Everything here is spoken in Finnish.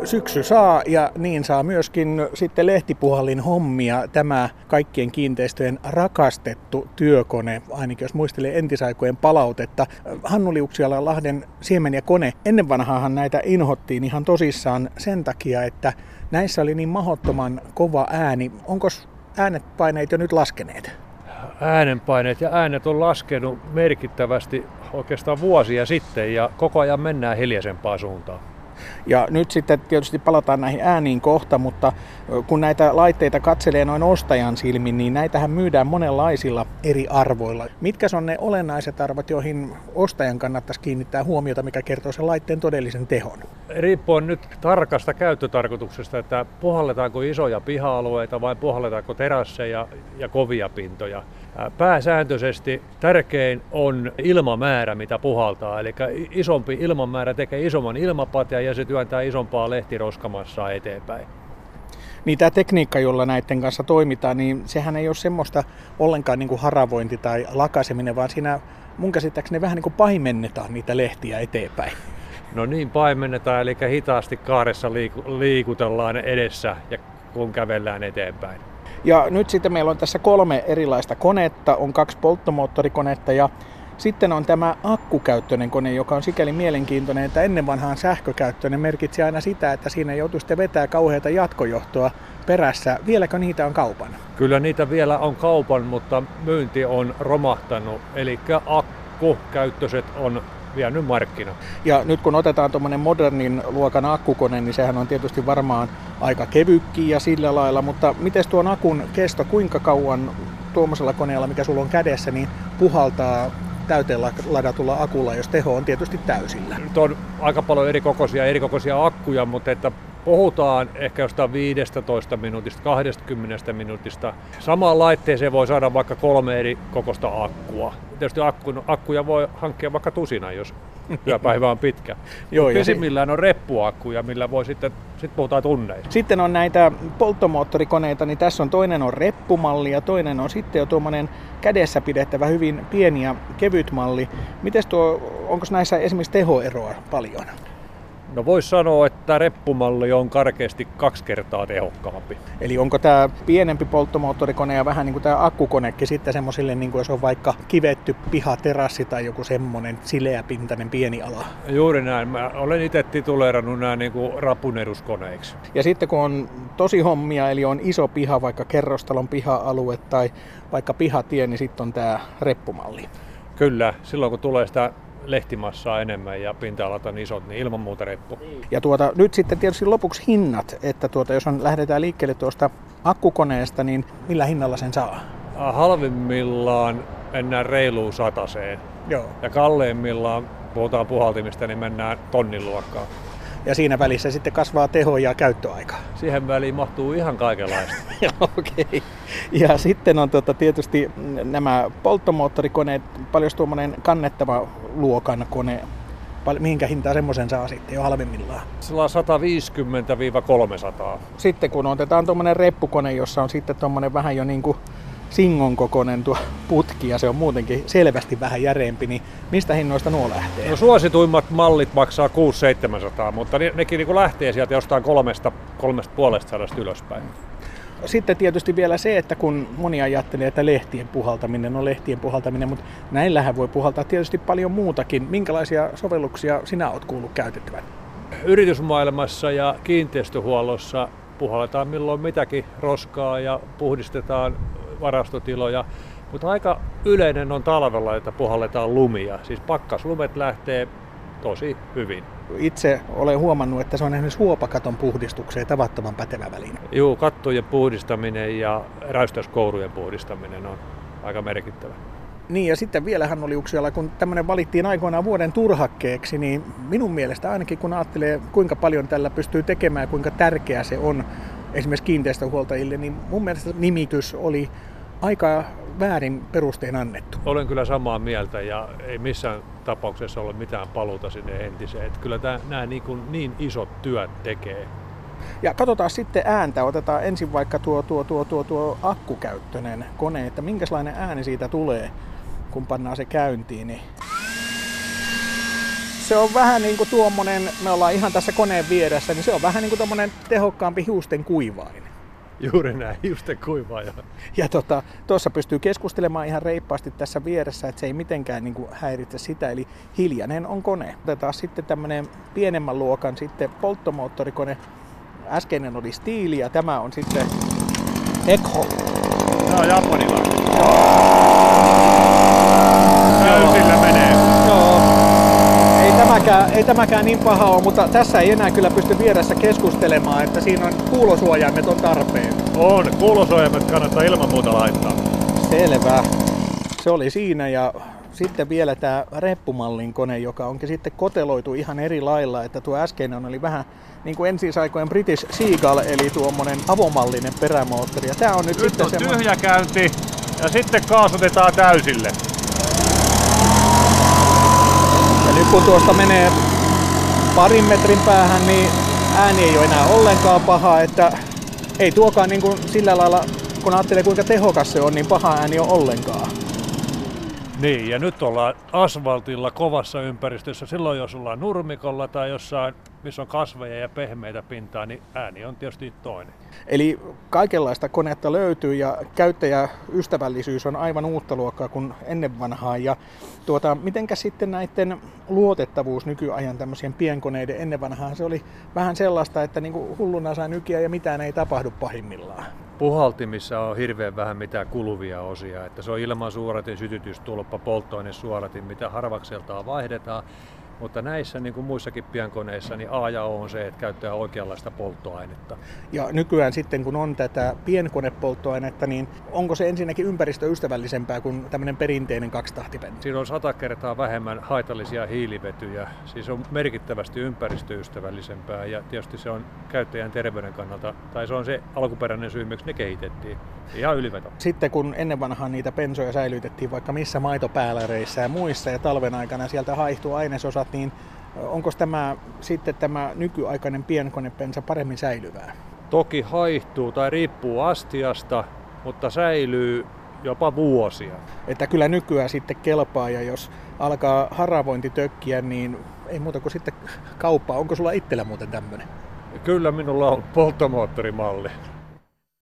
syksy saa ja niin saa myöskin sitten lehtipuhallin hommia tämä kaikkien kiinteistöjen rakastettu työkone, ainakin jos muistelee entisaikojen palautetta. Hannu Liuksiala, Lahden siemen ja kone. Ennen vanhaahan näitä inhottiin ihan tosissaan sen takia, että näissä oli niin mahdottoman kova ääni. Onko äänenpaineet jo nyt laskeneet? Äänenpaineet ja äänet on laskenut merkittävästi oikeastaan vuosia sitten ja koko ajan mennään hiljaisempaan suuntaan. Ja nyt sitten tietysti palataan näihin ääniin kohta, mutta kun näitä laitteita katselee noin ostajan silmin, niin näitähän myydään monenlaisilla eri arvoilla. Mitkä on ne olennaiset arvot, joihin ostajan kannattaisi kiinnittää huomiota, mikä kertoo sen laitteen todellisen tehon? Riippuen nyt tarkasta käyttötarkoituksesta, että puhalletaanko isoja piha-alueita vai puhalletaanko terasseja ja kovia pintoja. Pääsääntöisesti tärkein on ilmamäärä, mitä puhaltaa, eli isompi ilmamäärä tekee isomman ilmapatjan ja se työntää isompaa lehtiroskamassaa eteenpäin. Niin tämä tekniikka, jolla näiden kanssa toimitaan, niin sehän ei ole semmoista ollenkaan niin kuin haravointi tai lakaseminen, vaan siinä mun käsittääkseni vähän niin kuin paimennetaan niitä lehtiä eteenpäin. No niin, paimennetaan, eli hitaasti kaaressa liikutellaan edessä ja kun kävellään eteenpäin. Ja nyt sitten meillä on tässä 3 erilaista konetta, on 2 polttomoottorikonetta ja sitten on tämä akkukäyttöinen kone, joka on sikäli mielenkiintoinen, että ennen vanhaan sähkökäyttöinen merkitsi aina sitä, että siinä joutui sitten vetää kauheata jatkojohtoa perässä. Vieläkö niitä on kaupan? Kyllä niitä vielä on kaupan, mutta myynti on romahtanut, eli akkukäyttöiset on vienyt markkina. Ja nyt kun otetaan tuommoinen modernin luokan akkukone, niin sehän on tietysti varmaan aika kevykki ja sillä lailla, mutta miten tuon akun kesto, kuinka kauan tuommoisella koneella, mikä sulla on kädessä, niin puhaltaa täyteen ladatulla akulla, jos teho on tietysti täysillä? Nyt on aika paljon erikokoisia akkuja, mutta että puhutaan ehkä jostain 15 minuutista, 20 minuutista. Samaan laitteeseen voi saada vaikka 3 eri kokoista akkua. Tietysti akkuja voi hankkia vaikka tusina, jos työpäivä on pitkä. Pisimmillään on reppuakkuja, millä voi sitten puhutaan tunneista. Sitten on näitä polttomoottorikoneita, niin tässä on toinen on reppumalli ja toinen on sitten jo tuommoinen kädessä pidettävä hyvin pieni ja kevyt malli. Onko näissä esimerkiksi tehoeroa paljon? No voisi sanoa, että reppumalli on karkeasti 2 kertaa tehokkaampi. Eli onko tämä pienempi polttomoottorikone ja vähän niin kuin tämä akkukonekin sitten semmoisille, niin kuin jos on vaikka kivetty pihaterassi tai joku semmoinen sileäpintainen pieni ala? Juuri näin. Mä olen itse tituleerannut nämä niin kuin rapuneruskoneiksi. Ja sitten kun on tosi hommia, eli on iso piha, vaikka kerrostalon piha-alue tai vaikka pihatie, niin sitten on tämä reppumalli. Kyllä, silloin kun tulee sitä lehtimassaa enemmän ja pinta-alat on isot, niin ilman muuta reppu. Ja nyt sitten tietysti lopuksi hinnat, että jos lähdetään liikkeelle tuosta akkukoneesta, niin millä hinnalla sen saa? Halvimmillaan mennään reiluun 100-seen. Joo. Ja kalleimmillaan, puhutaan puhaltimista, niin mennään tonnin luokkaan. Ja siinä välissä sitten kasvaa teho ja käyttöaika. Siihen väliin mahtuu ihan kaikenlaista. Okei. Ja sitten on tietysti nämä polttomoottorikoneet, paljon tuommoinen kannettava luokan kone. Mihinkä hintaa semmoisen saa sitten jo halvimmillaan? Sillä on 150-300. Sitten kun otetaan tuommoinen reppukone, jossa on sitten tuommoinen vähän jo niin kuin Singon kokoinen tuo putki ja se on muutenkin selvästi vähän järeempi, niin mistä hinnoista nuo lähtee? No suosituimmat mallit maksaa 600-700, mutta nekin niin lähtee sieltä jostain 300-350 ylöspäin. Sitten tietysti vielä se, että kun moni ajattelee, että lehtien puhaltaminen, mutta näillähän voi puhaltaa tietysti paljon muutakin. Minkälaisia sovelluksia sinä olet kuullut käytettävän? Yritysmaailmassa ja kiinteistöhuollossa puhalletaan milloin mitäkin roskaa ja puhdistetaan varastotiloja, mutta aika yleinen on talvella, että puhalletaan lumia. Siis pakkaslumet lähtee tosi hyvin. Itse olen huomannut, että se on esimerkiksi huopakaton puhdistukseen tavattoman pätevä väline. Joo, kattojen puhdistaminen ja räystäyskourujen puhdistaminen on aika merkittävä. Niin ja sitten vielä Hannu Liuksiala, kun tämmöinen valittiin aikoinaan vuoden turhakkeeksi, niin minun mielestä ainakin kun ajattelee kuinka paljon tällä pystyy tekemään ja kuinka tärkeä se on esimerkiksi kiinteistöhuoltajille, niin mun mielestä nimitys oli aika väärin perustein annettu. Olen kyllä samaa mieltä ja ei missään tapauksessa ole mitään paluuta sinne entiseen. Että kyllä nämä niin isot työt tekee. Ja katsotaan sitten ääntä. Otetaan ensin vaikka tuo akkukäyttöinen kone, että minkälainen ääni siitä tulee, kun pannaan se käyntiin. Niin Se on vähän niin kuin tuommoinen, me ollaan ihan tässä koneen vieressä, niin se on vähän niin kuin tuommoinen tehokkaampi hiusten kuivain. Juuri näin, hiusten kuivaaja. Ja tuossa pystyy keskustelemaan ihan reippaasti tässä vieressä, että se ei mitenkään niin kuin häiritse sitä, eli hiljainen on kone. Otetaan sitten tämmöinen pienemmän luokan sitten polttomoottorikone. Äskeinen oli Stihl ja tämä on sitten Ekho. Tämä on japanilainen. Täysillä menee. Joo. Ei tämäkään niin paha ole, mutta tässä ei enää kyllä pysty vieressä keskustelemaan, että siinä on kuulosuojaimet on tarpeen. On, kuulosuojaimet kannattaa ilman muuta laittaa. Selvä. Se oli siinä ja sitten vielä tämä reppumallin kone, joka onkin sitten koteloitu ihan eri lailla, että tuo äskeinen oli vähän niin kuin ensisaikojen British Seagull, eli tuommoinen avomallinen perämoottori. Ja tää on nyt sitten on tyhjäkäynti ja sitten kaasutetaan täysille. Ja nyt kun tuosta menee parin metrin päähän, niin ääni ei ole enää ollenkaan paha, että ei tuokaan niin kuin sillä lailla, kun ajattelee kuinka tehokas se on, niin paha ääni on ollenkaan. Niin, ja nyt ollaan asfaltilla kovassa ympäristössä. Silloin jos ollaan nurmikolla tai jossain, missä on kasveja ja pehmeitä pintaa, niin ääni on tietysti toinen. Eli kaikenlaista konetta löytyy ja käyttäjäystävällisyys on aivan uutta luokkaa kuin ennen vanhaa. Ja mitenkä sitten näiden luotettavuus nykyajan tämmöisien pienkoneiden ennen vanhaan, se oli vähän sellaista, että niin kuin hulluna saa nykiä ja mitään ei tapahdu pahimmillaan. Puhaltimissa on hirveän vähän mitään kuluvia osia, että se on ilmansuoratin, sytytystulppa, polttoainesuoratin, mitä harvakseltaan vaihdetaan. Mutta näissä, niin kuin muissakin pienkoneissa, niin A ja O on se, että käyttää oikeanlaista polttoainetta. Ja nykyään sitten, kun on tätä pienkonepolttoainetta, niin onko se ensinnäkin ympäristöystävällisempää kuin tämmöinen perinteinen kaksitahtipenni? Siinä on 100 kertaa vähemmän haitallisia hiilivetyjä, siis on merkittävästi ympäristöystävällisempää ja tietysti se on käyttäjän terveyden kannalta, tai se on se alkuperäinen syy, miksi ne kehitettiin. Ihan yliveto. Sitten kun ennen vanhaan niitä bensoja säilytettiin vaikka missä maitopääläreissä ja muissa ja talven aikana sieltä haihtuu ainesosat, niin onko tämä nykyaikainen pienkonebensa paremmin säilyvää? Toki haihtuu tai riippuu astiasta, mutta säilyy jopa vuosia. Että kyllä nykyään sitten kelpaa ja jos alkaa haravointi tökkiä, niin ei muuta kuin sitten kauppaa. Onko sulla itsellä muuten tämmöinen? Kyllä minulla on polttomoottorimalli.